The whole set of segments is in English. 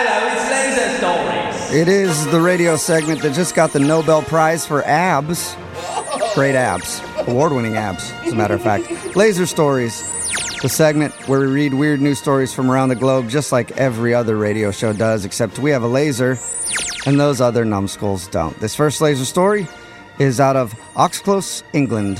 Hello, it's Laser Stories. It is the radio segment that just got the Nobel Prize for abs. Great abs. Award-winning abs, as a matter of fact. Laser Stories, the segment where we read weird news stories from around the globe, just like every other radio show does, except we have a laser, and those other numbskulls don't. This first laser story is out of Oxclose, England.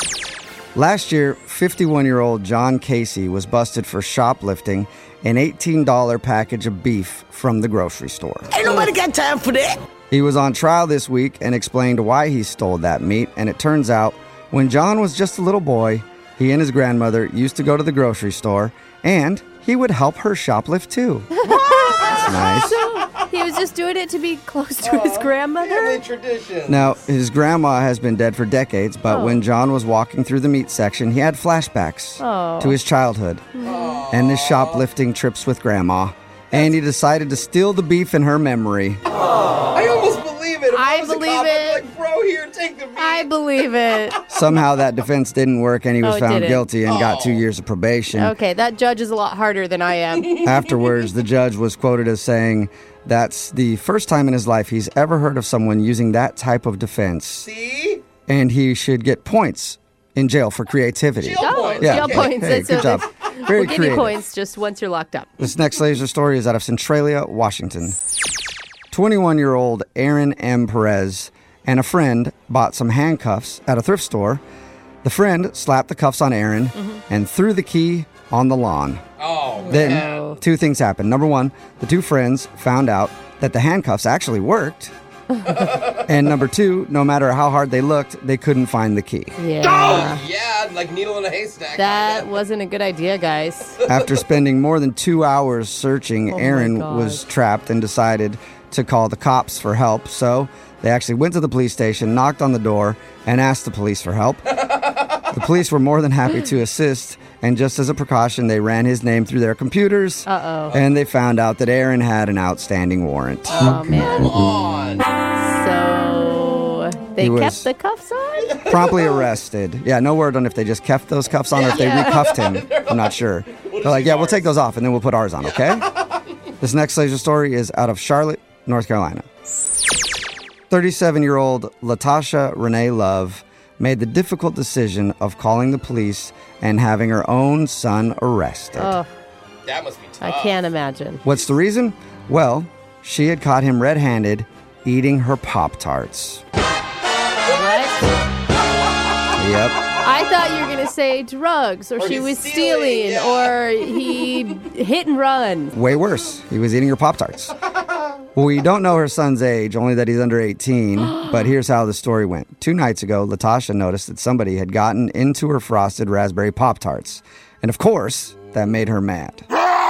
Last year, 51-year-old John Casey was busted for shoplifting an $18 package of beef from the grocery store. Ain't nobody got time for that. He was on trial this week and explained why he stole that meat, and it turns out when John was just a little boy, he and his grandmother used to go to the grocery store, and he would help her shoplift too. That's nice. So he was just doing it to be close to his grandmother? Family tradition. Now, his grandma has been dead for decades, but when John was walking through the meat section, he had flashbacks to his childhood and his shoplifting trips with grandma, and he decided to steal the beef in her memory. I almost believe it. If I was a believe cop, I'd it. be like, bro, here, take the meat. I believe it. Somehow that defense didn't work, and he was Oh, it found didn't. guilty and got 2 years of probation. Okay, that judge is a lot harder than I am. Afterwards, the judge was quoted as saying that's the first time in his life he's ever heard of someone using that type of defense, See? and he should get points in jail for creativity. Jail points. Yeah. Jail points. Hey, That's good job. Very We'll give you creative. points just once you're locked up. This next laser story is out of Centralia, Washington. 21-year-old Aaron M. Perez and a friend bought some handcuffs at a thrift store. The friend slapped the cuffs on Aaron and threw the key on the lawn. Oh, Then, man. two things happened. Number one, the two friends found out that the handcuffs actually worked. And number two, no matter how hard they looked, they couldn't find the key. Yeah. Oh, yeah, like needle in a haystack. That wasn't a good idea, guys. After spending more than 2 hours searching, my Aaron God. was trapped and decided to call the cops for help. So they actually went to the police station, knocked on the door, and asked the police for help. The police were more than happy to assist, and just as a precaution, they ran his name through their computers. Uh-oh. And they found out that Aaron had an outstanding warrant. Oh, man. Come on. So they He was- kept the cuffs on? Promptly arrested. Yeah, no word on if they just kept those cuffs on or if they recuffed him. I'm not sure. They're like, yeah, we'll take those off and then we'll put ours on, okay? This next laser story is out of Charlotte, North Carolina. 37-year-old Latasha Renee Love made the difficult decision of calling the police and having her own son arrested. Oh, That must be tough. I can't imagine. What's the reason? Well, she had caught him red-handed eating her Pop-Tarts. What? Yep. I thought you were going to say drugs, or she he's was stealing, stealing, yeah. or he hit and run. Way worse. He was eating her Pop-Tarts. Well, we don't know her son's age, only that he's under 18, but here's how the story went. 2 nights ago, Latasha noticed that somebody had gotten into her frosted raspberry Pop-Tarts. And of course, that made her mad.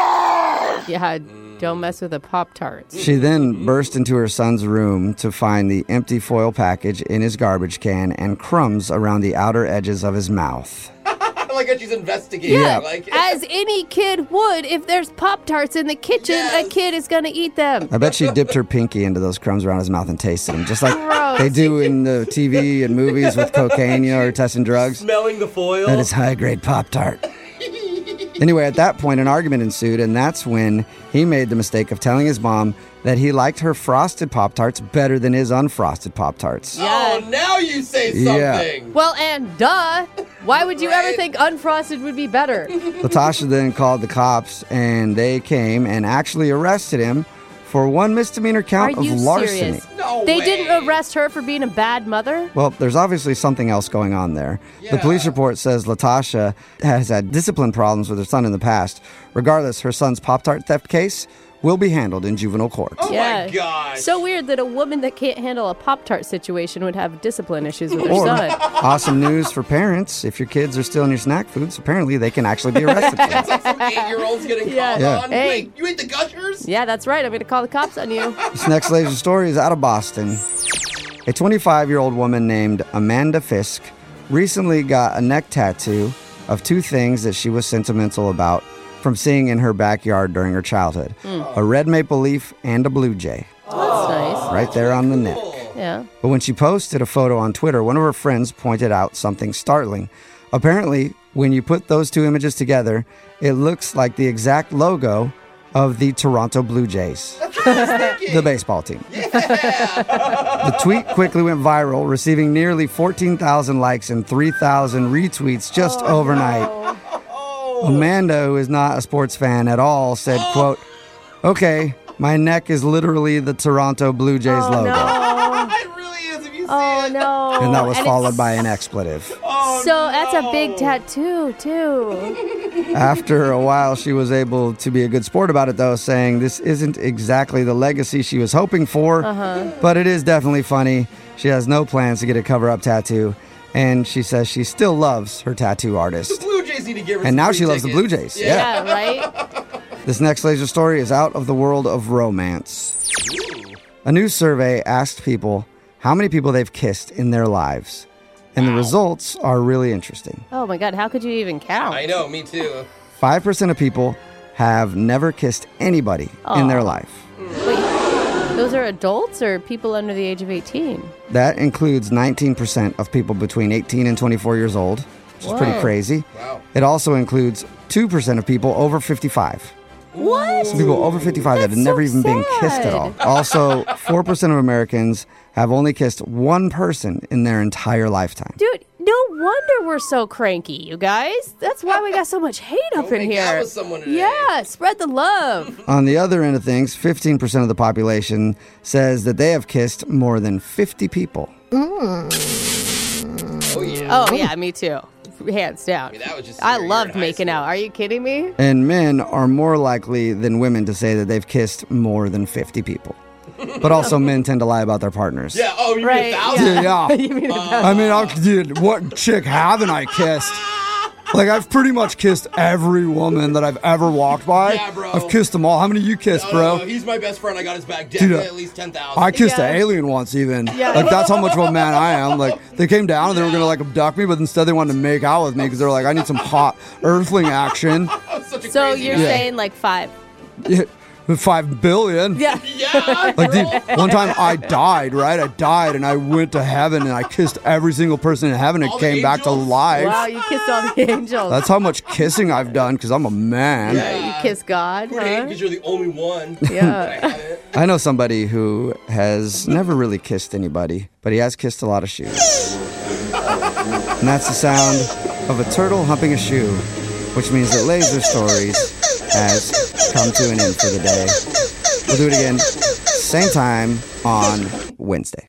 Yeah, don't mess with the Pop-Tarts. She then burst into her son's room to find the empty foil package in his garbage can and crumbs around the outer edges of his mouth. I like how she's investigating. Yeah. Like, As any kid would, if there's Pop-Tarts in the kitchen, Yes. a kid is going to eat them. I bet she dipped her pinky into those crumbs around his mouth and tasted them, just like Gross. they do in the TV and movies with cocaine, or testing drugs. smelling the foil. That is high-grade Pop-Tart. Anyway, at that point, an argument ensued, and that's when he made the mistake of telling his mom that he liked her frosted Pop-Tarts better than his unfrosted Pop-Tarts. Oh, now you say Yeah. something. Well, and duh. Why would you ever Right. think unfrosted would be better? Latasha then called the cops, and they came and actually arrested him for one misdemeanor count Are you of larceny. serious? No They way. didn't arrest her for being a bad mother? Well, there's obviously something else going on there. The Yeah. police report says Latasha has had discipline problems with her son in the past. Regardless, her son's Pop-Tart theft case will be handled in juvenile court. Oh Yeah. my gosh. So weird that a woman that can't handle a Pop-Tart situation would have discipline issues with her Or, son. awesome news for parents, if your kids are stealing your snack foods, apparently they can actually be arrested for that. It's like some 8-year-olds getting Yeah. called Yeah. on. Hey. Wait, you ate the gushers? Yeah, that's right. I'm going to call the cops on you. This next laser story is out of Boston. A 25-year-old woman named Amanda Fisk recently got a neck tattoo of 2 things that she was sentimental about from seeing in her backyard during her childhood. A red maple leaf and a blue jay, That's nice. right there on the neck. Yeah. But when she posted a photo on Twitter, one of her friends pointed out something startling. Apparently, when you put those 2 images together, it looks like the exact logo of the Toronto Blue Jays, That's what I was thinking. the baseball team. The tweet quickly went viral, receiving nearly 14,000 likes and 3,000 retweets just overnight. Amanda, who is not a sports fan at all, said, quote, "Okay, my neck is literally the Toronto Blue Jays logo." It really is if you see it. No. And that was followed it's- by an expletive. So that's a big tattoo, too. After a while, she was able to be a good sport about it, though, saying this isn't exactly the legacy she was hoping for, but it is definitely funny. She has no plans to get a cover-up tattoo, and she says she still loves her tattoo artist. The Blue Jays need to give her And some now free she loves the tickets. Blue Jays. Yeah, right? This next laser story is out of the world of romance. A new survey asked people how many people they've kissed in their lives. And the results are really interesting. Oh my God, how could you even count? I know, me too. 5% of people have never kissed anybody in their life. Wait, those are adults or people under the age of 18? That includes 19% of people between 18 and 24 years old, which is pretty Whoa. crazy. Wow. It also includes 2% of people over 55. What? Some people over 55 that have That's never so even been kissed at all. sad. Also, 4% of Americans have only kissed one person in their entire lifetime. Dude, no wonder we're so cranky, you guys. That's why we got so much hate up Go in make out here. with someone today. Yeah, spread the love. On the other end of things, 15% of the population says that they have kissed more than 50 people. Oh, yeah. Oh, yeah, me too. Hands down. mean, that was just I senior year loved in high making school. out. Are you kidding me? And men are more likely than women to say that they've kissed more than 50 people. But also, men tend to lie about their partners. Yeah, oh, you Right, mean 1,000? Yeah. You mean I mean, dude, what chick haven't I kissed? Like, I've pretty much kissed every woman that I've ever walked by. Yeah, bro. I've kissed them all. How many you kissed, No, bro? no, he's my best friend. I got his back. Definitely at least 10,000. I kissed Yeah. an alien once, even. Yeah. Like, that's how much of a man I am. Like, they came down and they were gonna like abduct me, but instead they wanted to make out with me because they're like, I need some hot earthling action. Such a So crazy you're guy. saying like 5? Yeah, 5 billion. Yeah. Yeah. Like, dude, one time I died, right? I died and I went to heaven and I kissed every single person in heaven and All the came back to angels? life. Wow, you kissed all the angels. That's how much kissing I've done because I'm a man. You kiss God, huh? Because you're the only one. Yeah. I haven't. I know somebody who has never really kissed anybody, but he has kissed a lot of shoes. And that's the sound of a turtle humping a shoe, which means that Laser Stories has come to an end for the day. We'll do it again, same time on Wednesday.